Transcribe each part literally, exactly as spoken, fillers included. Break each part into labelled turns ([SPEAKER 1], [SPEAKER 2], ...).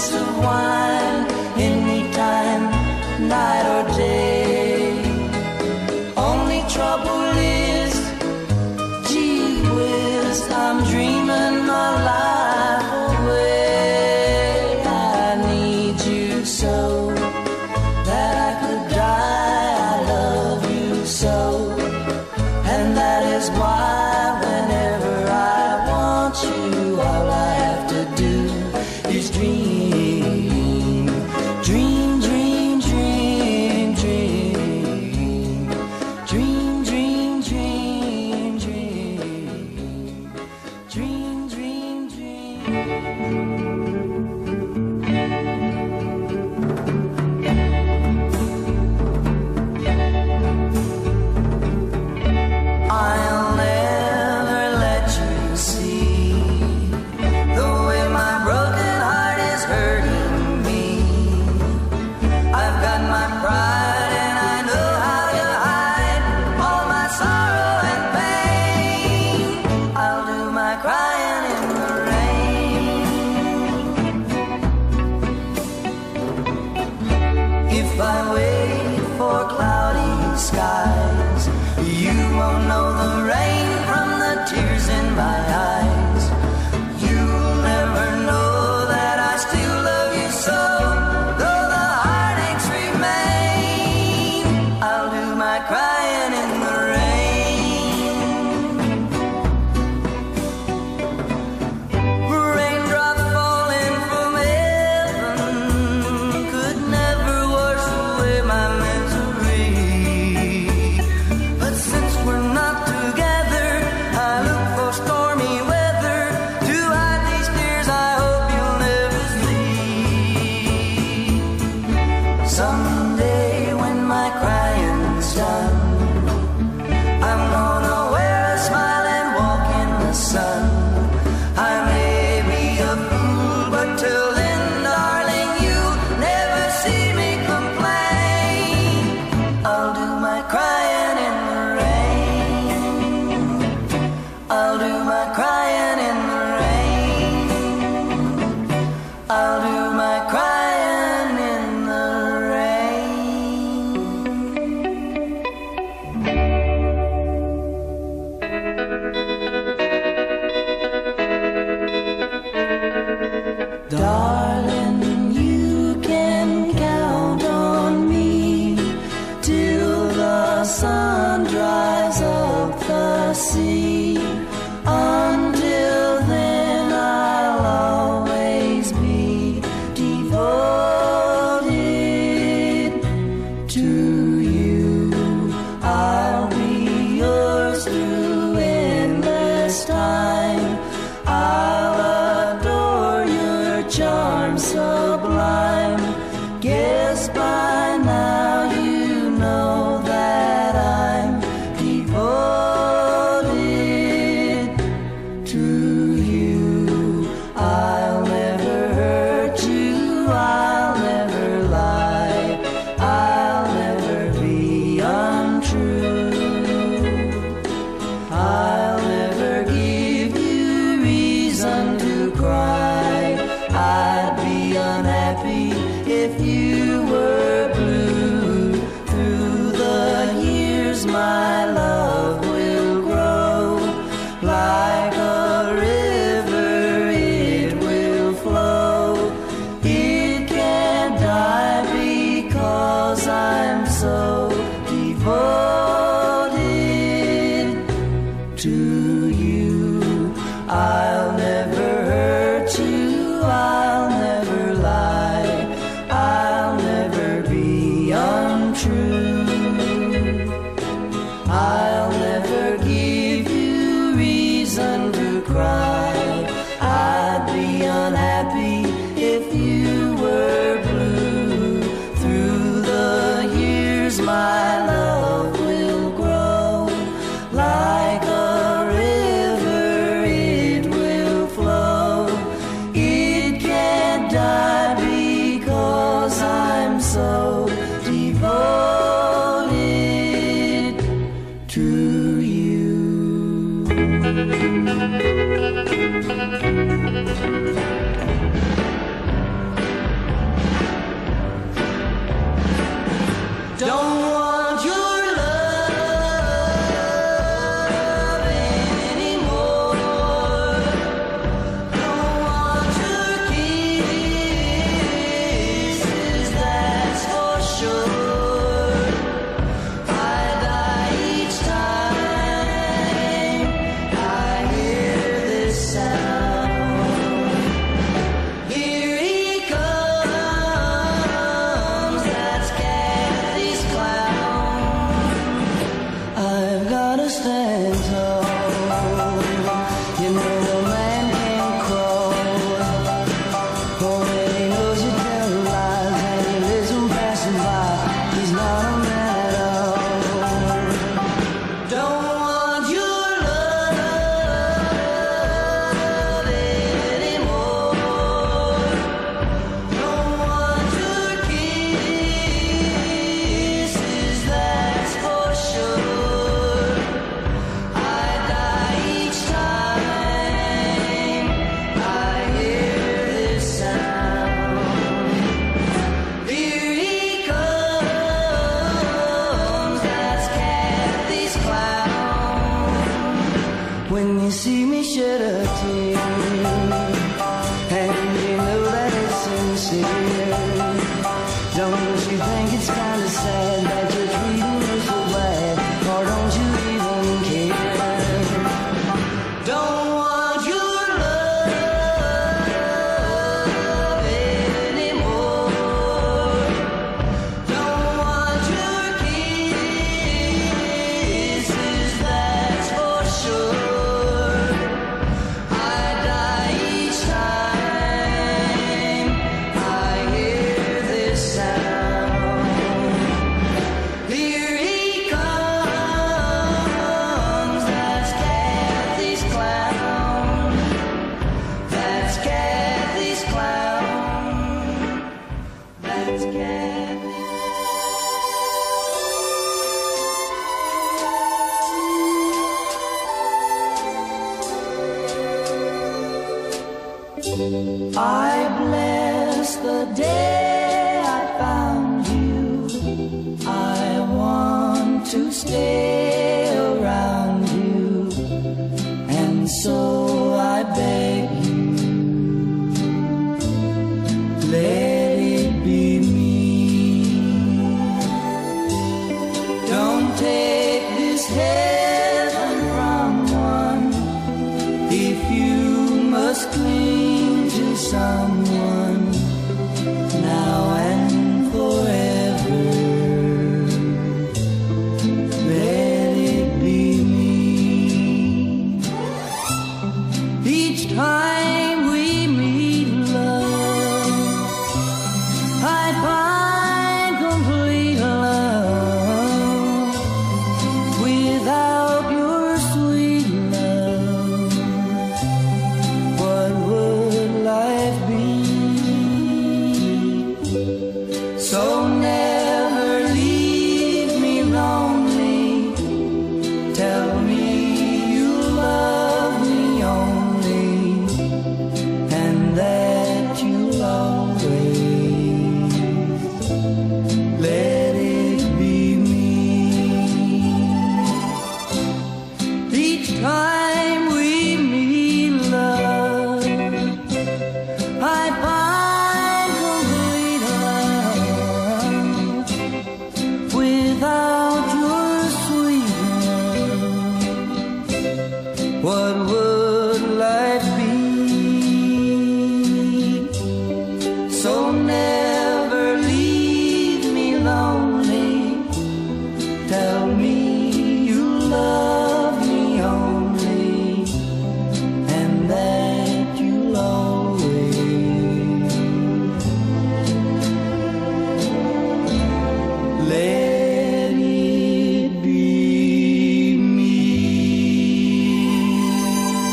[SPEAKER 1] glass of wine anytime, night or day. Only trouble is, gee whiz, I'm dreaming my life away. I need you so that I could die. I love you so, and that is why whenever I want you, all I have to do is dream, dream, dream, dream, dream, dream, dream, dream, dream, dream, dream, dream. I'll never let you see the way my broken heart is hurting me. I've got my pride and I know how to hide all my sorrow and pain. I'll do my crying in the rain. If I wait for cloudy skies, you won't know the rain from the tears in my eyes. You'll never know that I still love you so, though the heartaches remain. I'll do my crying in the rain. Raindrops falling from heaven could never wash away my misery. But since we're not together, I look for stormy weather to hide these tears I hope you'll never see. Someday when my crying's done, I'm gonna wear a smile and walk in the sun. I may be a fool, but till then, darling, you'll never see me complain. I'll do my crying in the rain. I'll do my crying in the rain. I'll do my crying in the rain. Darling, you can count on me till the sun dries up the sea. Until then, I'll always be devoted to you. I'll be yours through endless time. I'll adore your charm sublime. Guess by now you know that I'm devoted to you. I'll never hurt you, I'll never lie, I'll never be untrue. I'll never give you reason to cry. I'd be unhappy if you were blue. Through the years my love will grow. Like a river it will flow. It can't die because I'm so devoted to you. I'll never hurt you, I'll never lie, I'll never be untrue. I'll never give you reason to cry. I'd be unhappy if you were blue. Through the years my love will grow. Like a river it will when you see me shed a tear, and you know that it's sincere. Don't you think it's kind of sad that you're treating me so bad, or don't you even care? Don't want your love anymore. Don't want your kisses, that's for sure. I die each time I hear this sound. Here he comes, that's Kathy's clown. That's Kathy's clown. That's Kathy. I bless the day I found you. I want to stay around you, and so I beg you, let it be me. Don't take this heaven from one if you must cling to someone now and forever. Let it be me. Each time we meet, love, I find complete love without your sweet love. What would life be? So never leave me lonely. Tell me you love me only, and that you'll always let it be me. Each time we meet, love, I find complete love without your sweet love. What would life be? So never leave me lonely. Tell me you love me only, and that you'll always let it be me.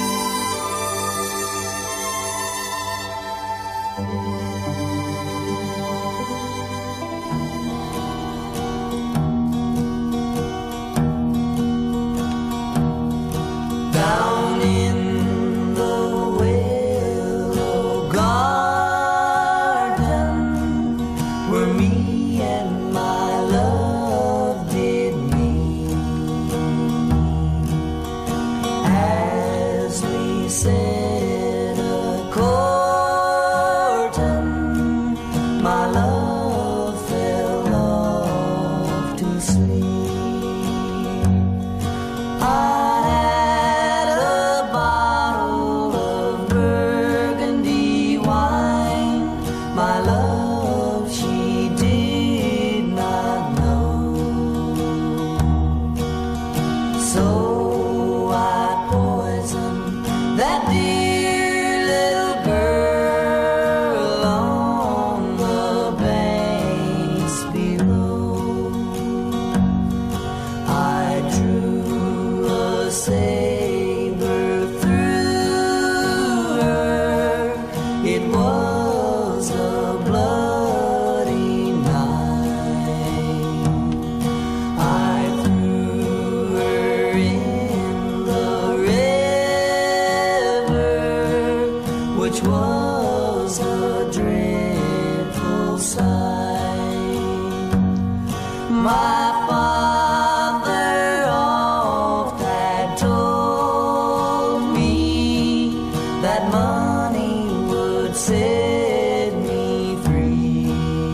[SPEAKER 1] money would set me free.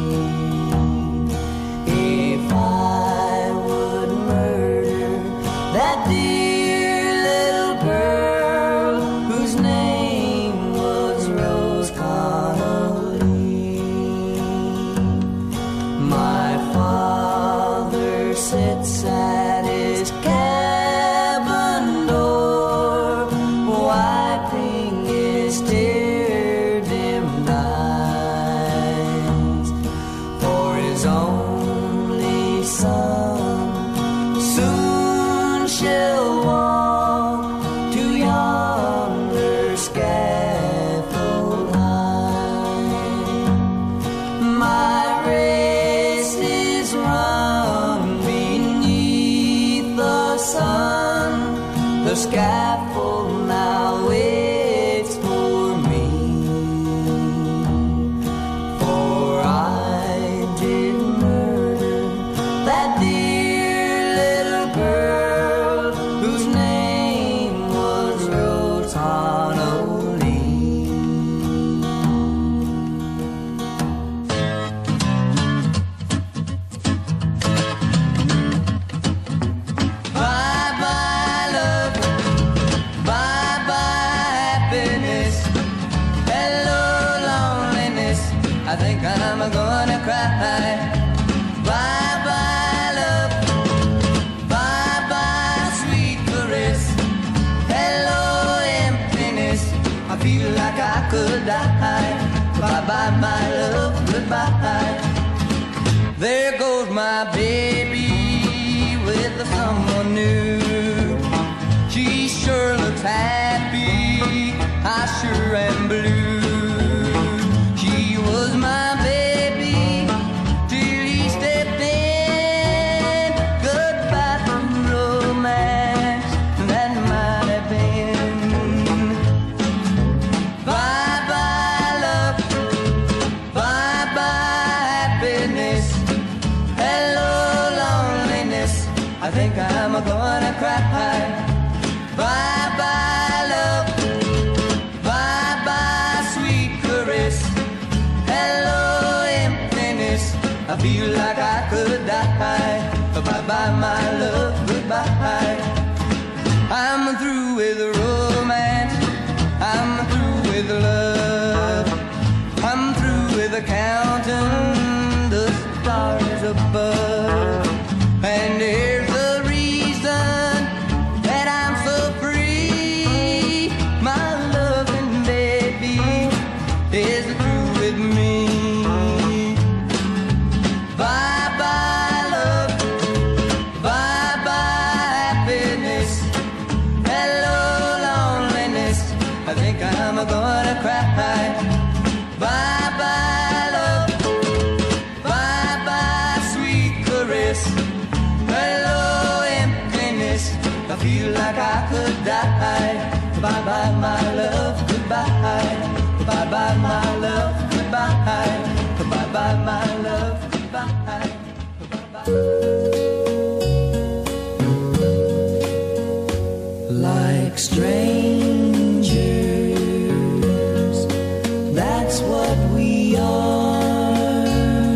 [SPEAKER 1] If I would murder that dear little girl whose name was Rose Connolly. My father sits at his cabin door, wiping his tear-dimmed eyes, for his only son soon shall walk to yonder scaffold high. My race is run beneath the sun, the scaffold now waits for me. For I did murder that dear little girl whose name was Rose Connolly. Bye-bye love, bye-bye happiness, hello loneliness, I think I'm gonna cry. Bye-bye love, bye-bye sweet caress, hello emptiness, I feel like I could die. Bye-bye my love, goodbye. There goes my baby with someone new. She sure looks happy, I sure am blue. She was my baby till he stepped in. Goodbye to romance, that might have been. Bye-bye love, bye-bye happiness, hello loneliness, I think I'm gonna cry. Bye-bye love, bye-bye sweet caress, hello emptiness, I feel like I could die. Bye-bye my love, goodbye. I'm through with romance, I'm through with love, I'm through with counting the stars above. And here's the reason that I'm so free, my loving baby is through with me. Bye-bye love, bye-bye happiness, hello loneliness, I think I'm gonna cry. Bye-bye love, bye-bye sweet caress, hello emptiness, I feel like I could die. Bye-bye my love, goodbye. Bye-bye my love, goodbye. Bye-bye my love, goodbye. Like strangers, that's what we are.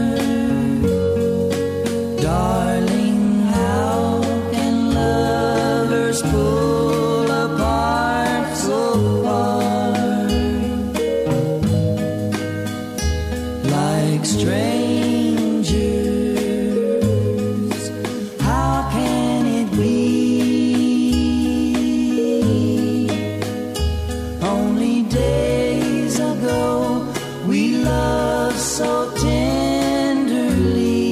[SPEAKER 1] Darling, how can lovers pull apart so far? Like strangers, how can it be? Only days ago we loved so tenderly.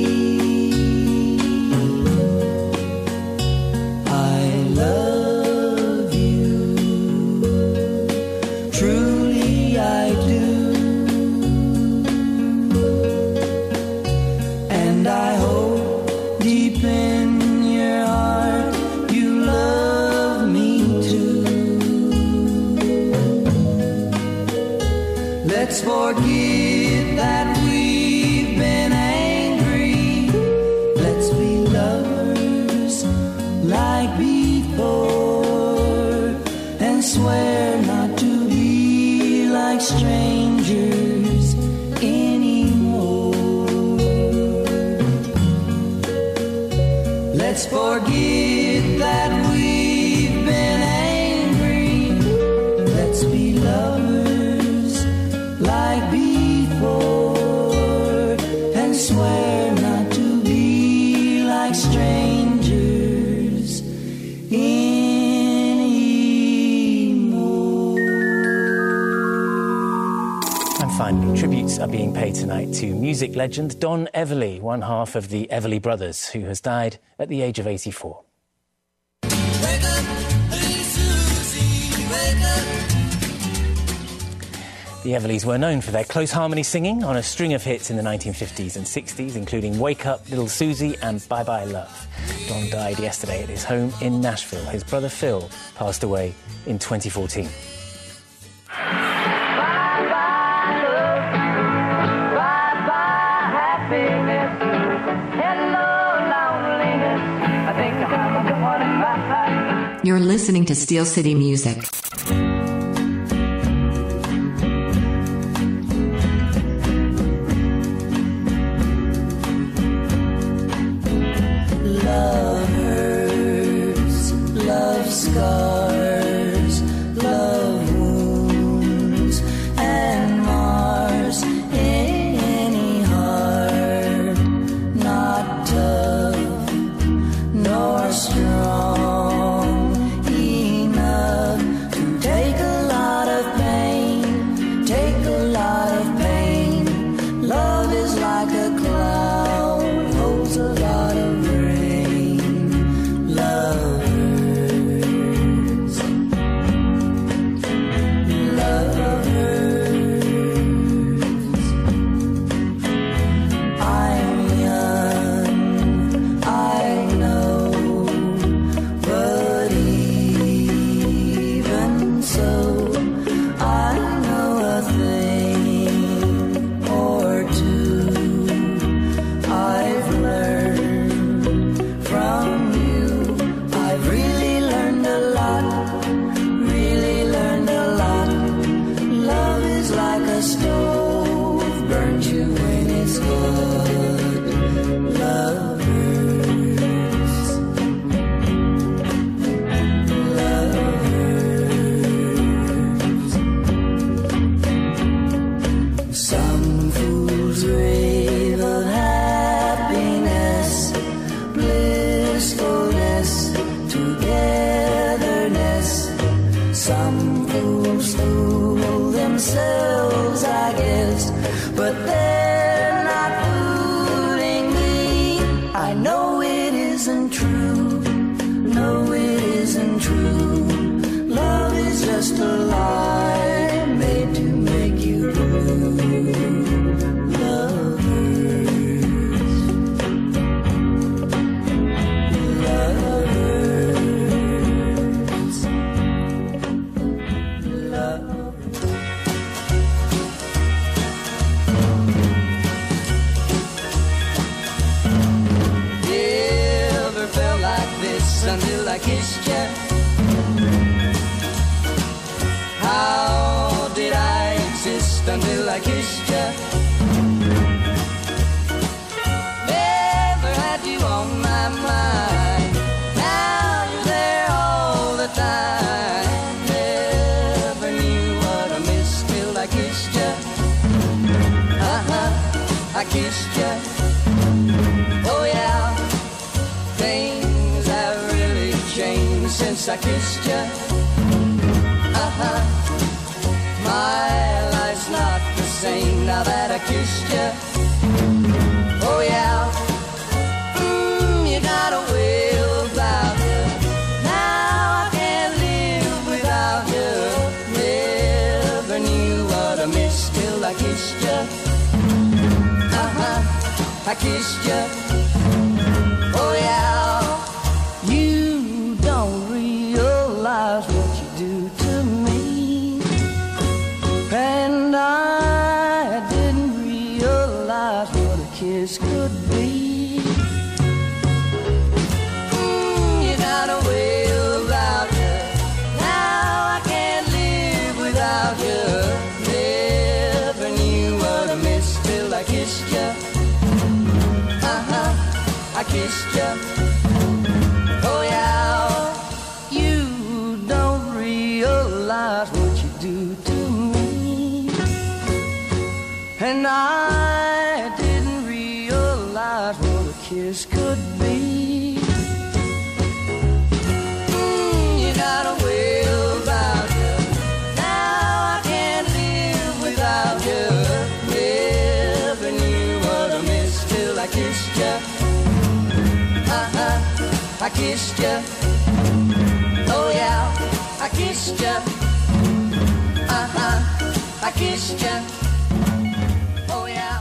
[SPEAKER 1] I love you, truly I do, and I hope deep in your heart you love me too. Let's forget that we've been angry. Let's be lovers like before and swear not to be like strangers anymore. Let's forget that we've been angry. Let's be lovers like before and swear not to be like strangers anymore.
[SPEAKER 2] And finally, tributes are being paid tonight to music legend Don Everly, one half of the Everly Brothers, who has died at the age of eighty-four.
[SPEAKER 1] Wake up, hey Susie, wake up.
[SPEAKER 2] The Everlys were known for their close harmony singing on a string of hits in the nineteen fifties and sixties, including Wake Up, Little Susie and Bye Bye Love. Don died yesterday at his home in Nashville. His brother Phil passed away in twenty fourteen.
[SPEAKER 3] You're listening to Steel City Music.
[SPEAKER 1] Love hurts, love scars, love wounds, and mars any heart not tough nor strong.
[SPEAKER 4] Until I kissed you. How did I exist until I kissed you? Never had you on my mind. Now you're there all the time. Never knew what I missed till I kissed you. Uh-huh, I kissed you. Oh yeah, things have really changed since I kissed you. Uh-huh, my life's not the same now that I kissed you. Oh yeah, mm, you got a way about you. Now I can't live without you. Never knew what I missed till I kissed you. Uh-huh, I kissed you. Oh yeah, you don't realize what you do to me, and I didn't realize what a kiss could be. Mm, you got a way about you. Now I can't live without you. do to me. And I didn't realize what a kiss could be. Mm, you got a way about you. Now I can't live without you. Never knew what I missed till I kissed you. Uh-huh, I kissed you. Oh yeah, I kissed you. Uh-huh, I kissed you. Oh yeah.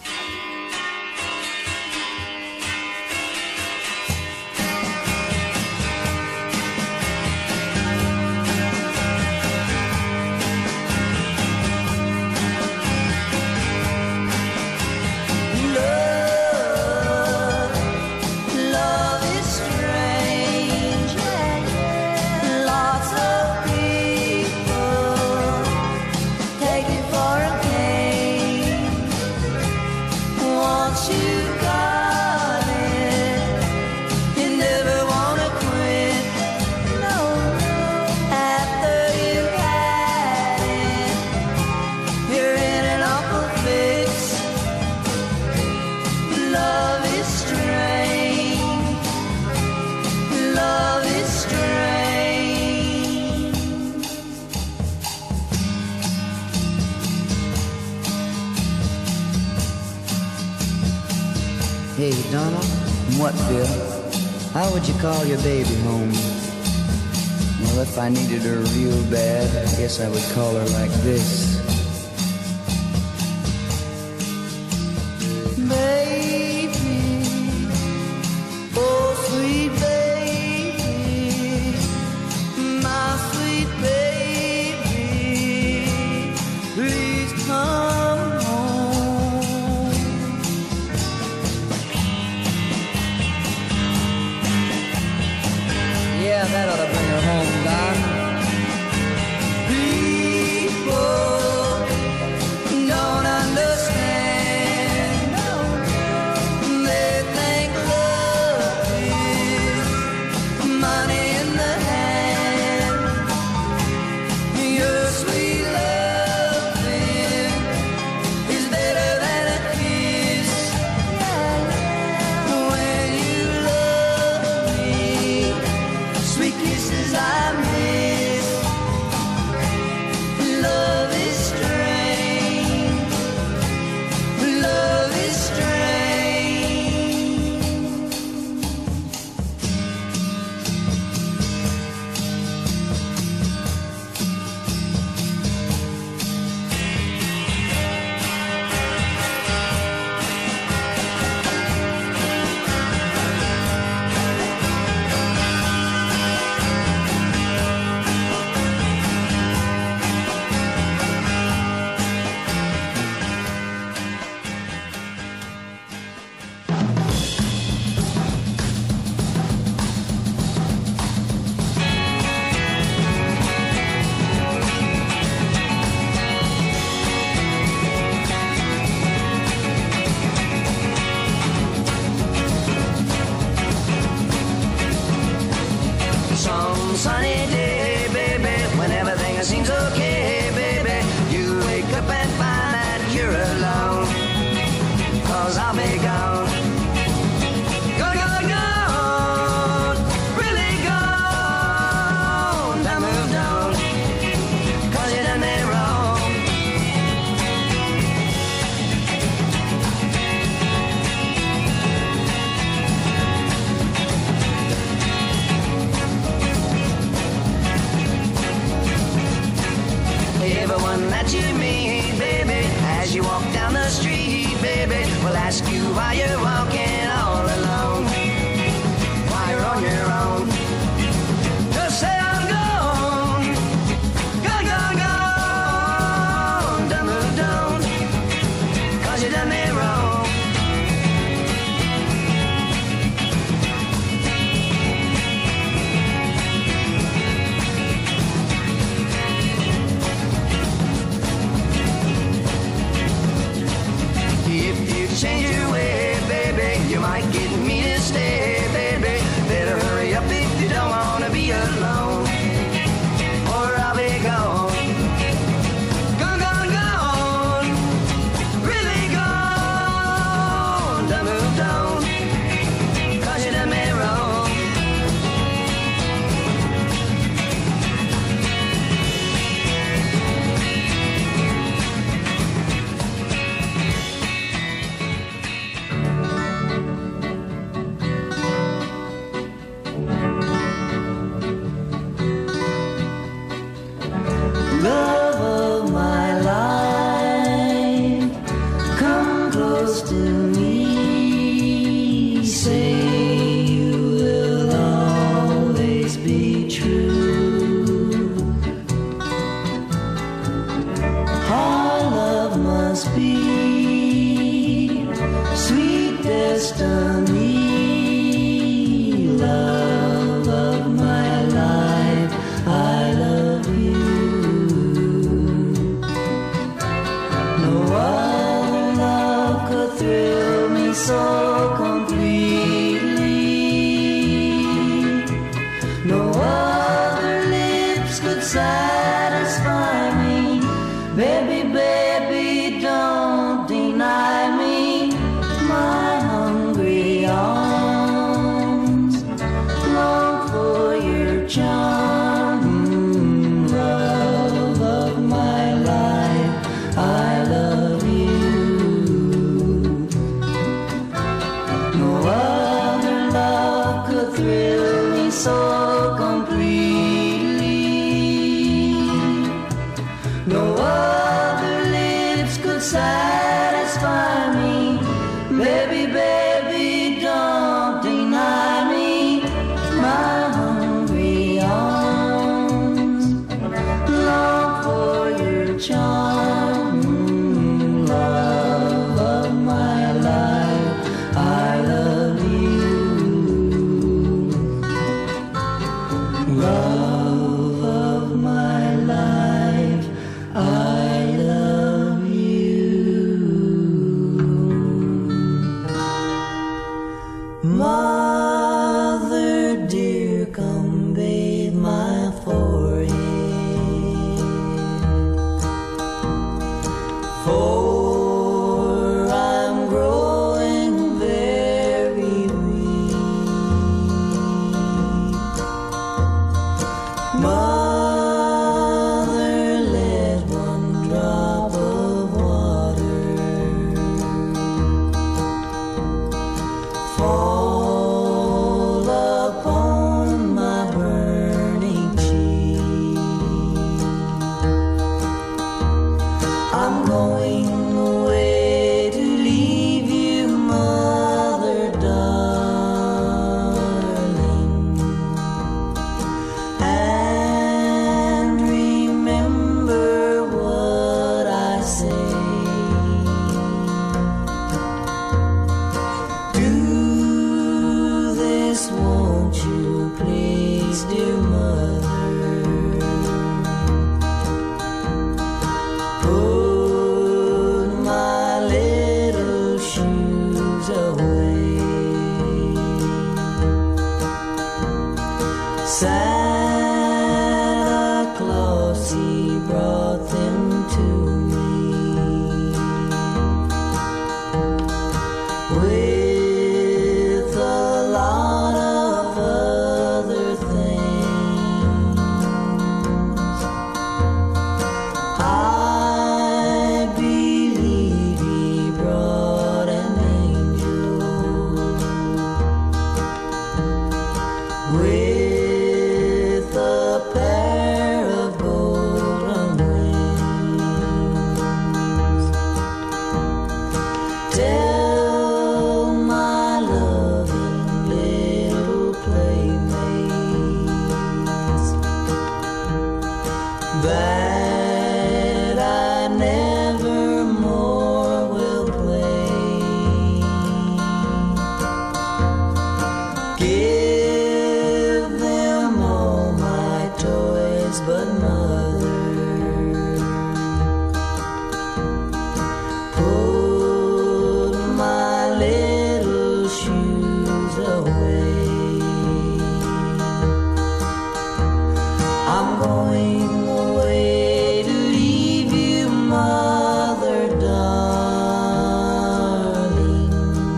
[SPEAKER 4] Love, love is strange. Lots of people take it for a game. Once you got it, you never wanna quit. No, after you had it, you're in an awful fix. Love is strange. Love is strange.
[SPEAKER 5] Hey, Donald.
[SPEAKER 4] What, Phil?
[SPEAKER 5] How would you call your baby home?
[SPEAKER 4] Well, if I needed her real bad, I guess I would call her like this.
[SPEAKER 5] Baby, oh sweet baby, my sweet baby, please come home.
[SPEAKER 4] Yeah, that ought to bring her home, Don.
[SPEAKER 5] People
[SPEAKER 4] Don't understand. They think love is money in the hand. Your sweet loving is better than a kiss. When you love me, sweet kisses I miss. Love is strange. Love is strange. Some sunny day, baby, when everything seems okay, baby, you wake up and find that you're alone. Cause I'll be gone. Gone, gone, gone. Really gone. I moved on. Cause you done me wrong. Everyone that you meet, baby, as you walk down the street, baby, will ask you why you're walking all alone. Why you're on your own. Just say I'm gone. Gone, gone, gone. Done moved on. Cause you done me wrong. If you change your way, baby, you might get me
[SPEAKER 5] satisfy me. Baby, baby, don't deny me my hungry arms. Long for your charm, love of my life, I love you. No other love could thrill me so completely. No other lips could satisfy me. Baby, baby, don't deny me my hungry arms. Long for your charm, love of my life, I love you. Love of my life, I love you. Mother dear, come bathe my forehead, for I'm growing very weak. Mother, let one drop of water fall upon my burning cheek. I'm going away to leave you, mother darling, and remember what I say. Do this, won't you please, dear mother? Put my little shoes away. Santa Claus, he brought them to me with a lot of other things. I believe he brought an angel with a pair of golden wings. Tell my loving little playmates that I never more will play. Give them all my toys, but mother, put my little shoes away. I'm going away to leave you, mother darling,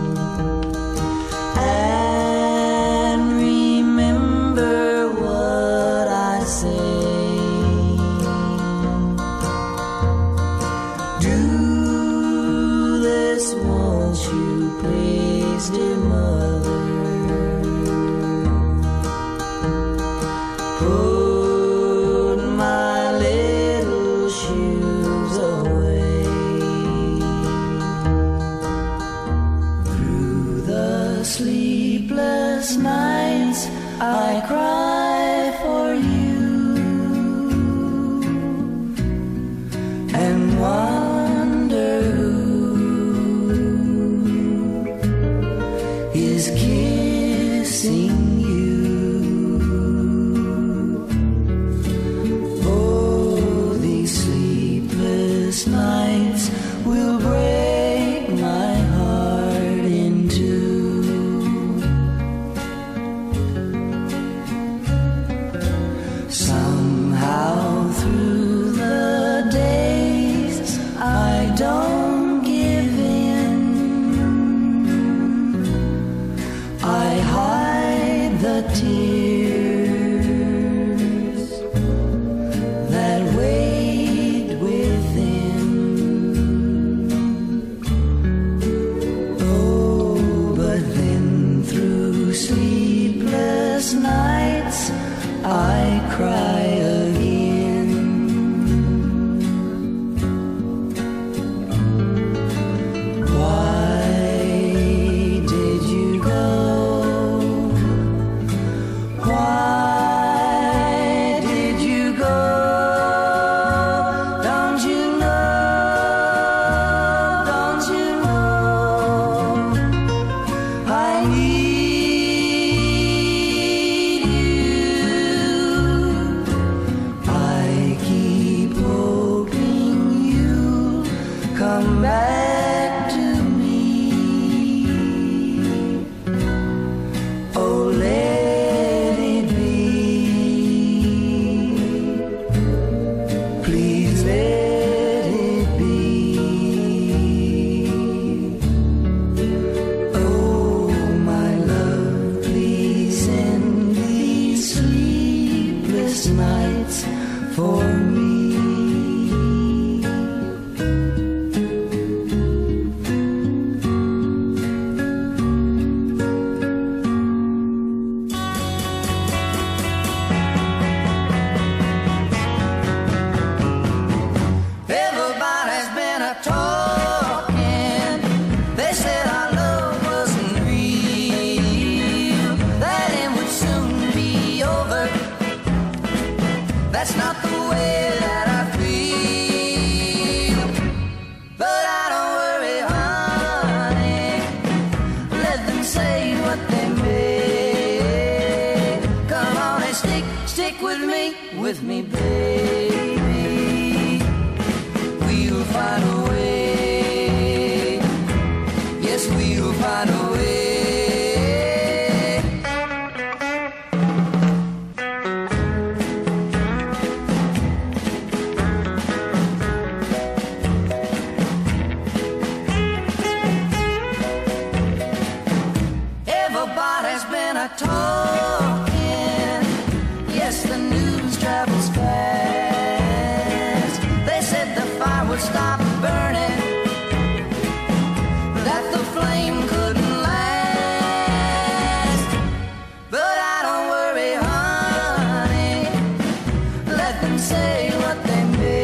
[SPEAKER 5] and remember what I say.
[SPEAKER 1] please let it be. Oh, my love, please end these sleepless nights for me. Everybody's been a talking. They said our love wasn't real, that it would soon be over. That's not the way that I feel. But I don't worry, honey. Let them say what they may. Come on and stick, stick with me, with me, baby. We'll find a way. Yes, we'll find a way. Everybody's been a talking. Yes, the news travels fast. They said the fire would stop burning, that the flame couldn't last. But I don't worry, honey. Let them say what they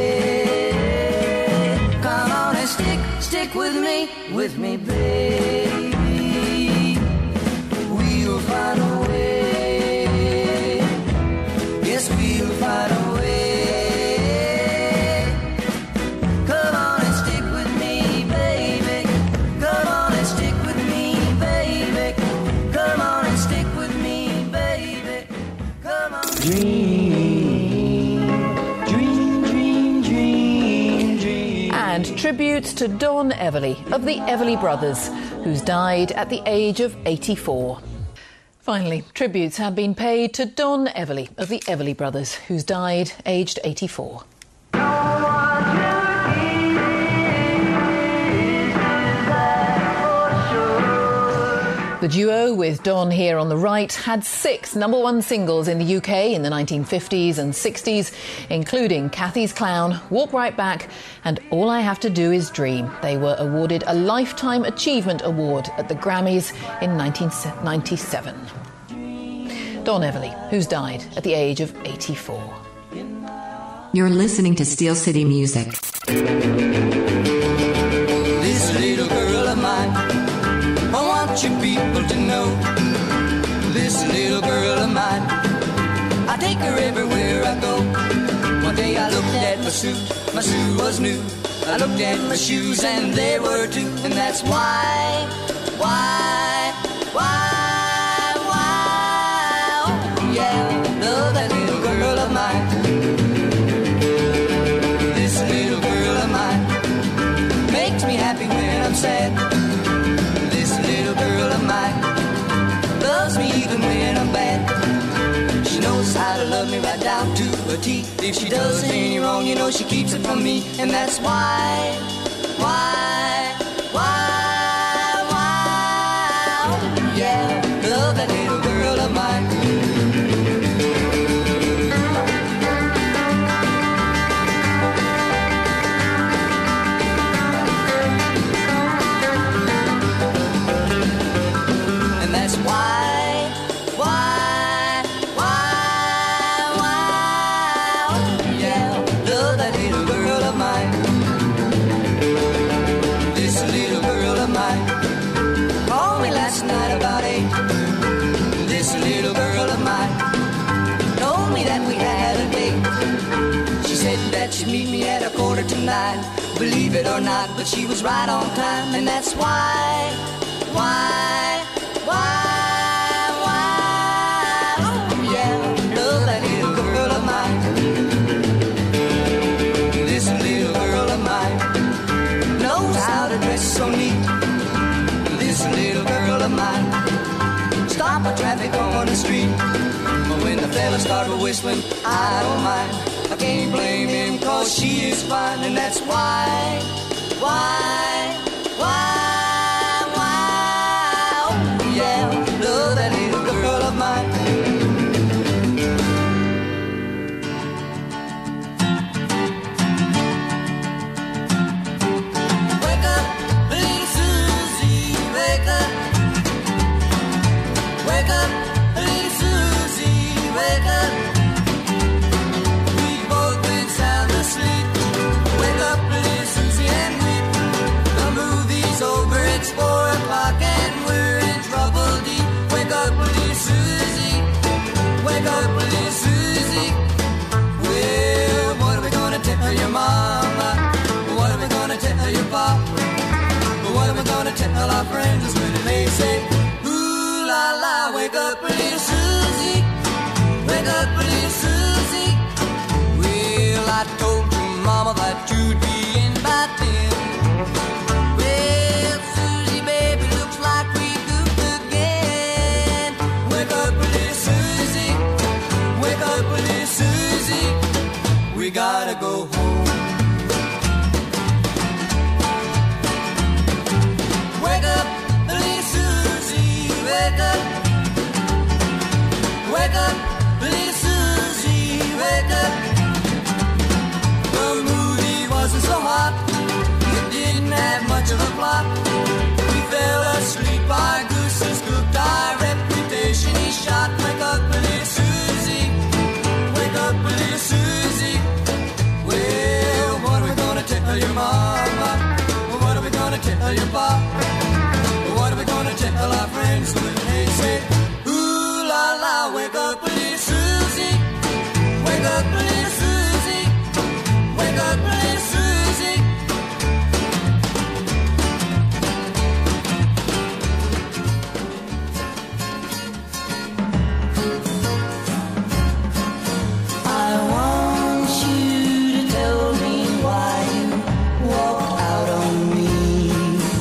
[SPEAKER 1] may. Come on and stick, stick with me, with me, baby. We'll find a way. Yes, we'll find a way. Come on and stick with me, baby. Come on and stick with me, baby. Come on and stick with me, baby. Come on.
[SPEAKER 2] Dream, dream, dream, dream, dream.
[SPEAKER 6] And tributes to Don Everly of the Everly Brothers, who's died at the age of eighty-four. Finally, tributes have been paid to Don Everly of the Everly Brothers, who's died aged eighty-four. The duo, with Don here on the right, had six number one singles in the U K in the nineteen fifties and sixties, including Cathy's Clown, Walk Right Back and All I Have to Do Is Dream. They were awarded a Lifetime Achievement Award at the Grammys in nineteen ninety-seven. Don Everly, who's died at the age of eighty-four.
[SPEAKER 3] You're listening to Steel City Music.
[SPEAKER 1] This little girl of mine, I want you people to know. This little girl of mine, I take her everywhere I go. One day I looked at my suit, my suit was new. I looked at my shoes and they were too. And that's why, why, why, why, oh yeah, love that little girl of mine. This little girl of mine makes me happy when I'm sad. This little girl of mine loves me even when I'm bad. She knows how to love me right down to a T. If she does any wrong, you know she keeps it from me. And that's why, why, why, why, oh, yeah, love that little girl of mine. And that's why, why, why, why, oh, yeah, love that little girl of mine. This little girl of mine called me last night about eight. This little girl of mine told me that we had a date. She said that she'd meet me at a quarter to nine. Believe it or not, but she was right on time. And that's why, why, why, why, oh yeah, love that little girl of mine. This little girl of mine knows how to dress so neat. This little girl of mine stop a traffic on the street. But when the fellas start whistling, I don't mind. I can't blame him 'cause
[SPEAKER 4] because she is fine, and that's why, why, why, why, oh yeah, love that little girl of mine. Wake up, little Susie, wake up. Wake up, little Susie, wake up. We've both been sound asleep. Wake up, little Susie, and weep. The movie's over, it's four o'clock, and we're in trouble deep. Wake up, little Susie, wake up, little Susie. Well, what are we gonna tell your mama? What are we gonna tell your papa? What are we gonna tell our friends when they say, ooh la la, wake up, little Susie, wake up, little Susie. Well, I told your mama that you'd be in by ten. Well, Susie, baby, looks like we goofed again. Wake up, little Susie, wake up, little Susie. We gotta go home. Wake up, little Susie, wake up. Wake up, little Susie, wake up. The movie wasn't so hot, it didn't have much of a plot. We fell asleep, our goose is cooked, our reputation is shot. Wake up, little Susie, wake up, little Susie. Well, what are we gonna tell your mama? What are we gonna tell your papa? What are we gonna tell our friends when they say, ooh la la, wake up, little Susie, wake up, little Susie, wake up, little Susie. I want you to tell me why you walked out on me.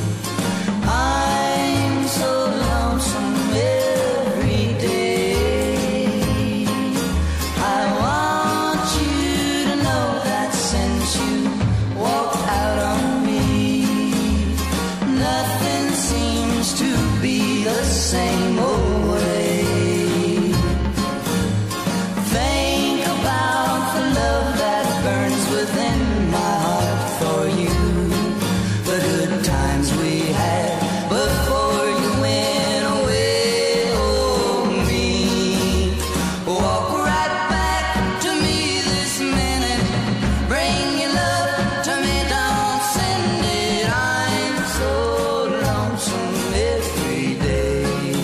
[SPEAKER 4] I'm so lonesome every day. I want you to know that since you walked out on me, nothing seems to be the same old way. Think about the love that burns within my heart for you. The good times we had before you went away. Oh, me. Walk right back to me this minute. Bring your love to me, don't send it. I'm so lonesome every day.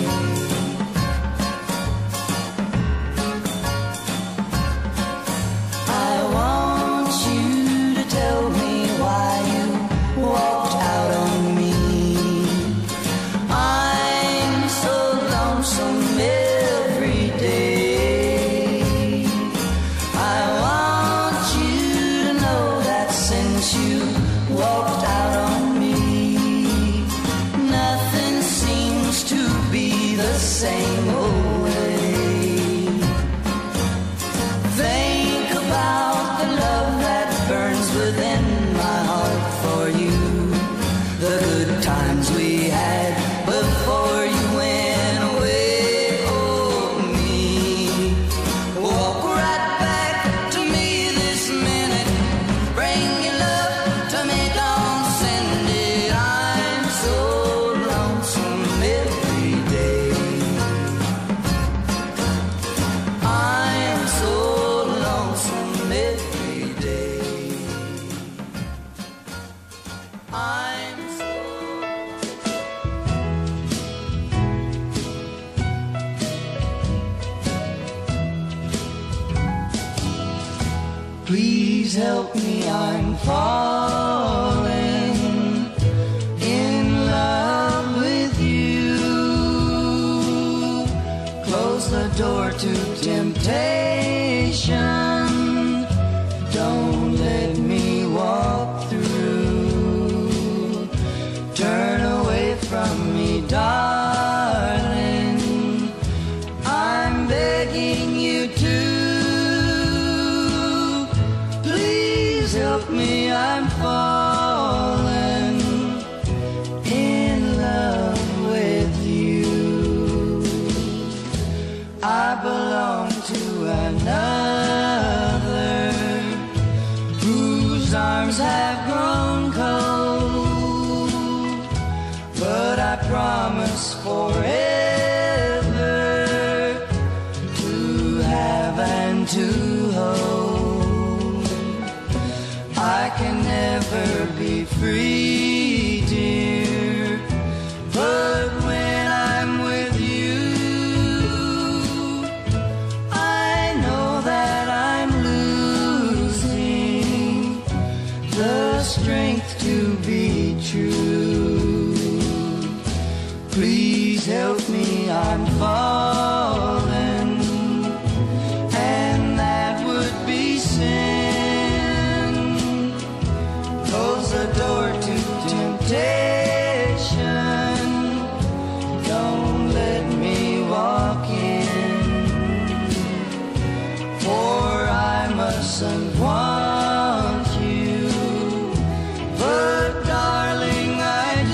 [SPEAKER 4] I want you to tell me why you walked out on me. I'm so lonesome every day. I want you to know that since you walked out on me, nothing seems to be the same old way. Think about the love that burns within my heart for you. The good times we had before you went away. Oh, me. Walk right back to me this minute. Bring your love to me, don't send it. I'm so lonesome every day. I'm so lonesome every day. I'm so please help me, I'm falling in love with you. Close the door to temptation. Don't let me walk through. Turn away from me, darling. I'm begging you to. Please
[SPEAKER 1] help me, I'm falling in love with you. I belong to another whose arms have grown cold, but I promise forever to have and to hold. I can never be free, dear, but when I'm with you, I know that I'm losing the strength to be true. Please help me, I'm falling, and that would be sin. Close the door to temptation, don't let me walk in, for I mustn't want you, but darling, I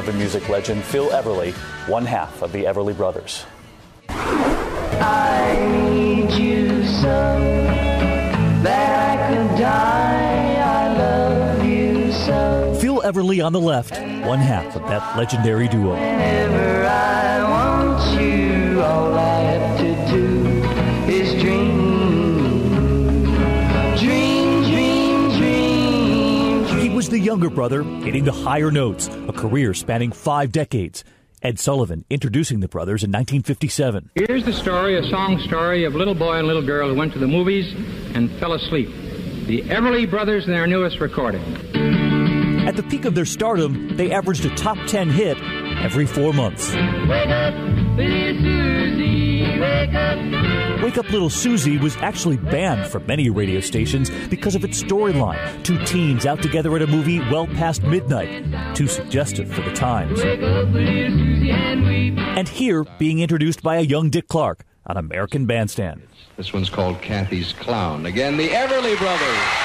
[SPEAKER 7] of the music legend Phil Everly, one half of the Everly Brothers.
[SPEAKER 5] I need you so that I could die. I love you so.
[SPEAKER 8] Phil Everly on the left, one half of that legendary duo.
[SPEAKER 5] Whenever I want you, all I have to do is dream. Dream, dream, dream, dream.
[SPEAKER 8] He was the younger brother, hitting the higher notes, a career spanning five decades. Ed Sullivan introducing the brothers in nineteen fifty-seven.
[SPEAKER 9] Here's the story, a song story of a little boy and little girl who went to the movies and fell asleep. The Everly Brothers and their newest recording.
[SPEAKER 8] At the peak of their stardom, they averaged a top ten hit every four months.
[SPEAKER 5] Wake up, little Susie, wake up.
[SPEAKER 8] Wake Up Little Susie was actually banned from many radio stations because of its storyline. Two teens out together at a movie well past midnight. Too suggestive for the times.
[SPEAKER 5] Wake up, little Susie, and weep.
[SPEAKER 8] And here, being introduced by a young Dick Clark on American Bandstand.
[SPEAKER 10] This one's called Kathy's Clown. Again, the Everly Brothers.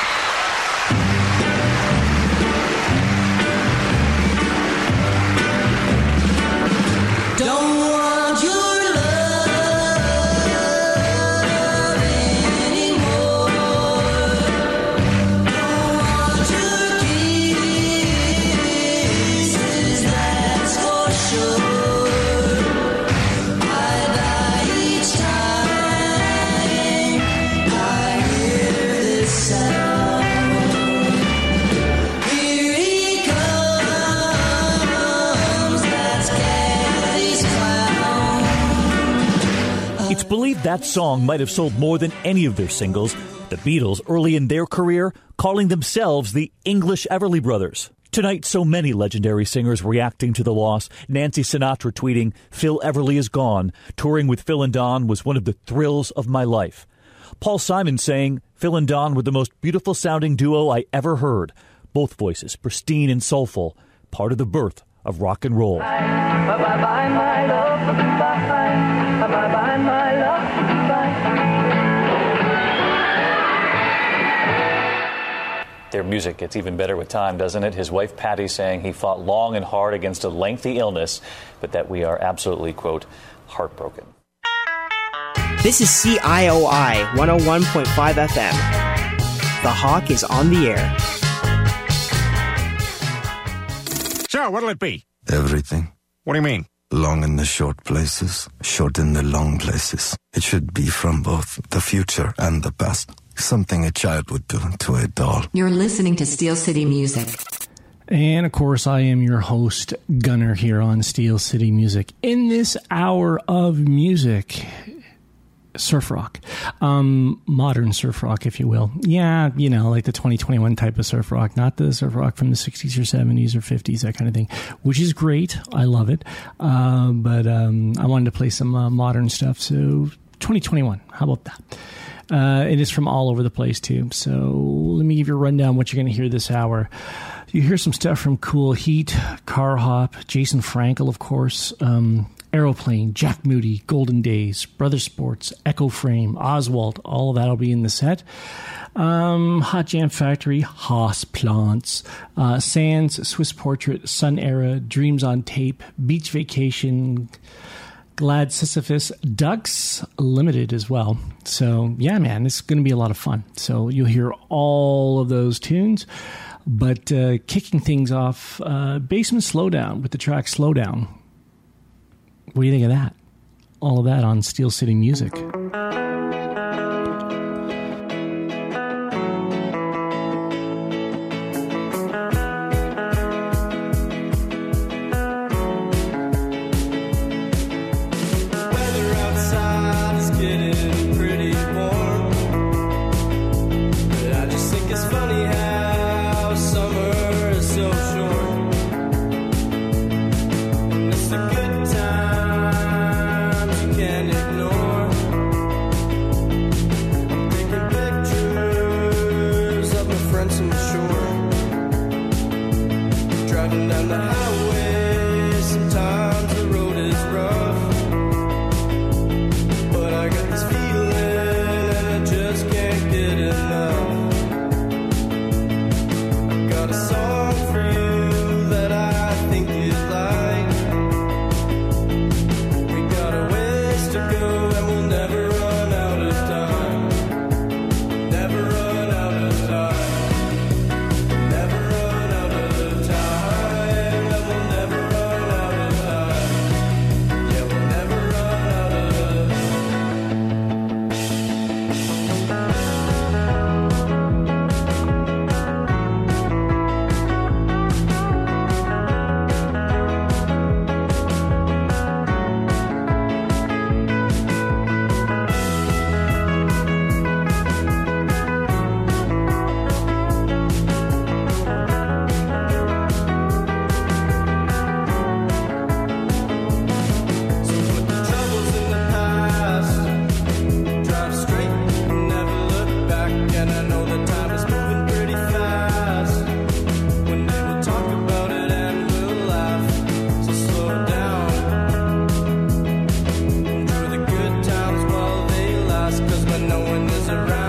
[SPEAKER 8] It's believed that song might have sold more than any of their singles, the Beatles early in their career calling themselves the English Everly Brothers. Tonight, so many legendary singers reacting to the loss. Nancy Sinatra tweeting, "Phil Everly is gone. Touring with Phil and Don was one of the thrills of my life." Paul Simon saying, "Phil and Don were the most beautiful sounding duo I ever heard. Both voices pristine and soulful, part of the birth of rock and roll."
[SPEAKER 5] Bye-bye, my love, bye-bye, bye-bye, my love, bye-bye.
[SPEAKER 7] Their music gets even better with time, doesn't it? His wife, Patty, saying he fought long and hard against a lengthy illness, but that we are absolutely, quote, heartbroken.
[SPEAKER 11] This is C I O I one oh one point five F M. The Hawk is on the air.
[SPEAKER 12] So, what'll it be?
[SPEAKER 13] Everything.
[SPEAKER 12] What do you mean?
[SPEAKER 13] Long in the short places, short in the long places. It should be from both the future and the past. Something a child would do to a doll.
[SPEAKER 3] You're listening to Steel City Music.
[SPEAKER 14] And, of course, I am your host, Gunner, here on Steel City Music. In this hour of music, surf rock. Um, modern surf rock, if you will. Yeah, you know, like the twenty twenty-one type of surf rock, not the surf rock from the sixties or seventies or fifties, that kind of thing, which is great. I love it. Uh, but um, I wanted to play some uh, modern stuff, so twenty twenty-one, how about that? Uh, it is from all over the place, too. So let me give you a rundown what you're going to hear this hour. You hear some stuff from Cool Heat, Car Hop, Jason Frankel, of course, um, Aeroplane, Jack Moody, Golden Days, Brother Sports, Echo Frame, Oswald. All of that will be in the set. Um, Hot Jam Factory, Haas Plants, uh, Sands, Swiss Portrait, Sun Era, Dreams on Tape, Beach Vacation, Glad Sisyphus, Ducks Limited as well. So, yeah, man, it's going to be a lot of fun. So you'll hear all of those tunes. But uh, kicking things off, uh, Basement Slowdown with the track Slowdown. What do you think of that? All of that on Steel City Music.
[SPEAKER 5] It's a good time you can't ignore.
[SPEAKER 1] around.